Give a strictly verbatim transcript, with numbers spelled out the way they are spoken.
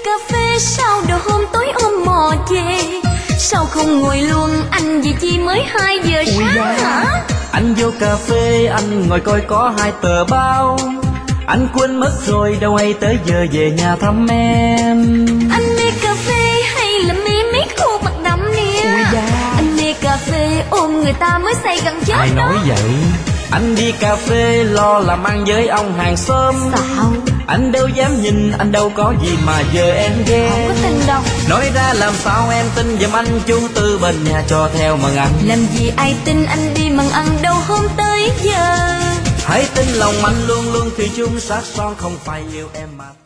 cà phê sau đầu hôm tối ôm mò về. Sao không ngồi luôn, anh vì chi mới hai giờ sáng hả? Anh vô cà phê, anh ngồi coi có hai tờ báo. Anh quên mất rồi đâu hay tới giờ về nhà thăm em. Anh mê cà phê hay là mê mấy khu mặt đậm nè? Anh mê cà phê ôm người ta mới say gần chết. Ai đó. nói vậy? Anh đi cà phê lo làm ăn với ông hàng xóm. Sao? Anh đâu dám nhìn, anh đâu có gì mà giờ em ghét. Không có tin đâu. Nói ra làm sao em tin giùm anh, chú Tư bên nhà cho theo mần ăn. Làm gì ai tin anh đi mần ăn đâu hôm tới giờ. Hãy tin lòng anh luôn luôn thủy chung sát son, không phải yêu em mà